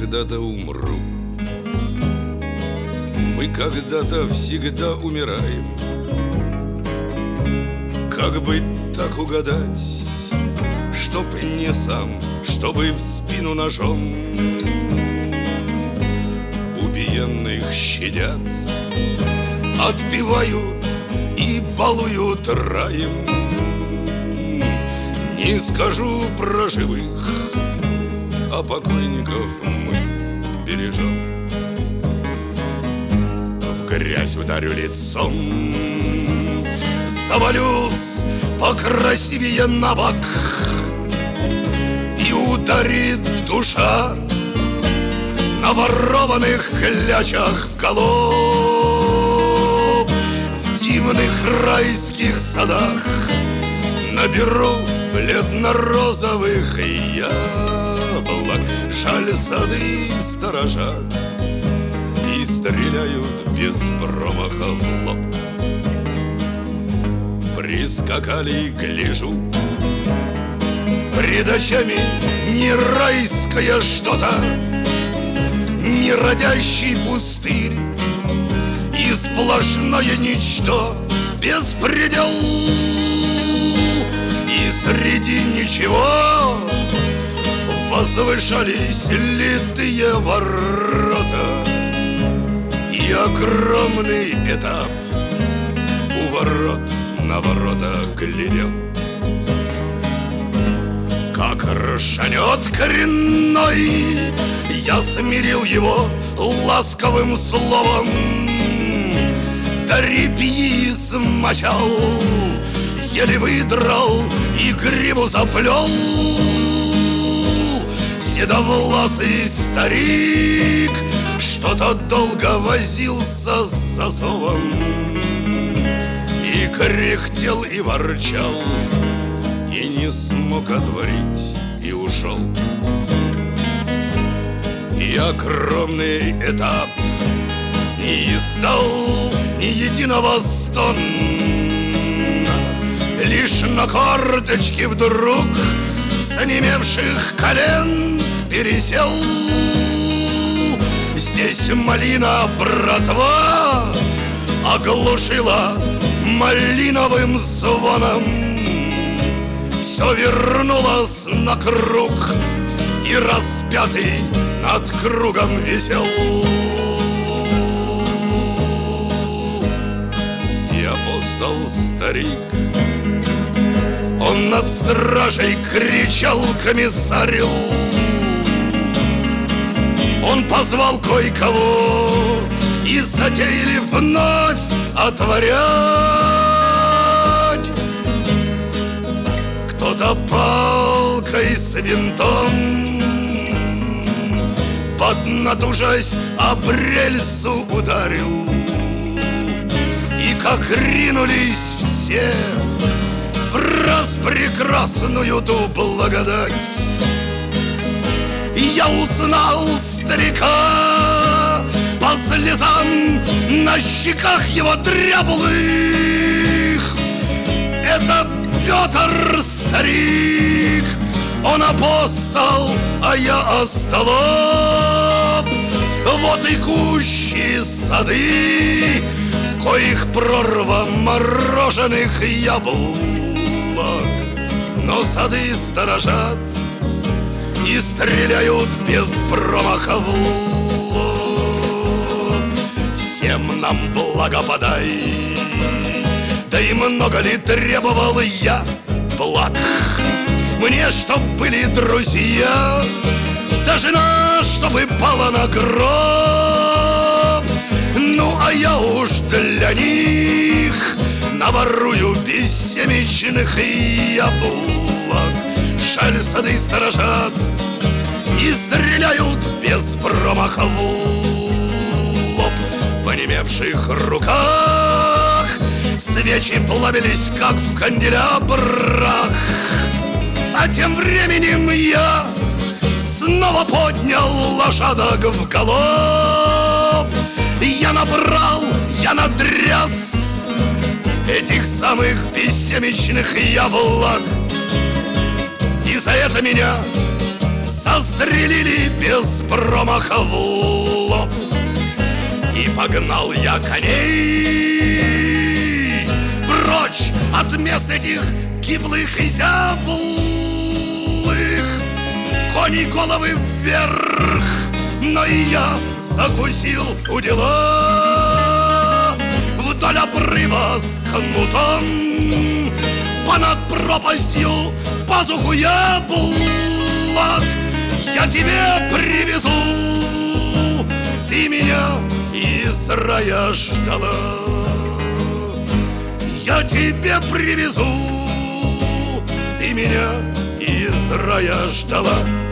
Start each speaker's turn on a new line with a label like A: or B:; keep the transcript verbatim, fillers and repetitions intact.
A: когда-то умру. Мы когда-то всегда умираем. Как быть так угадать, чтоб не сам, чтобы в спину ножом? Убиенных щадят, отпевают и балуют раем. Не скажу про живых, а покойников мы бережем. В грязь ударю лицом, завалюсь покрасивее на бок, и ударит душа на ворованных клячах в голубь. В дивных райских садах наберу бледно-розовых яблок. Жаль, сады сторожат и стреляют без промаха в лоб. Прискакали, гляжу, пред очами не райское что-то, не родящий пустырь и сплошное ничто, беспредел. И среди ничего возвышались литые ворота и огромный этап у ворот на ворота глядел. Как ржанет коренной, я смирил его ласковым словом. До репьи смочал, еле выдрал и гриву заплел. Седовласый старик что-то долго возился с засовом и кряхтел и ворчал, и не смог отворить, и ушел. И огромный этап не издал ни единого стона, лишь на корточки вдруг с онемевших колен пересел. Здесь малина, братва, оглушила малиновым звоном. Все вернулось на круг, и распятый над кругом висел. И апостол старик, он над стражей кричал комиссарю. Он позвал кое-кого, и затеяли вновь отворять. Кто-то палкой с винтом, поднатужась, об рельсу ударил. И как ринулись все в распрекрасную ту благодать, я узнал старика по слезам на щеках его дряблых. Это Петр старик, он апостол, а я остолоп. Вот и кущи сады, в коих прорва мороженых яблок. Но сады сторожат и стреляют без промаха в лоб. Всем нам благо подай, да и много ли требовал я благ? Мне, чтоб были друзья, да жена, чтобы пала на гроб. Ну, а я уж для них наворую бессемечных яблок. Жаль, сады сторожат и стреляют без промаха в лоб. В онемевших руках свечи плавились, как в канделябрах. А тем временем я снова поднял лошадок в галоп. Я набрал, я надряс этих самых бессемечных яблок. И за это меня, застрелили без промаха в лоб. И погнал я коней прочь от мест этих гиблых и зяблых. Кони головы вверх, но и я закусил у дела. Вдоль обрыва с кнутом, понад пропастью пазуху яблок я тебе привезу. Ты меня из рая ждала, я тебе привезу. Ты меня из рая ждала.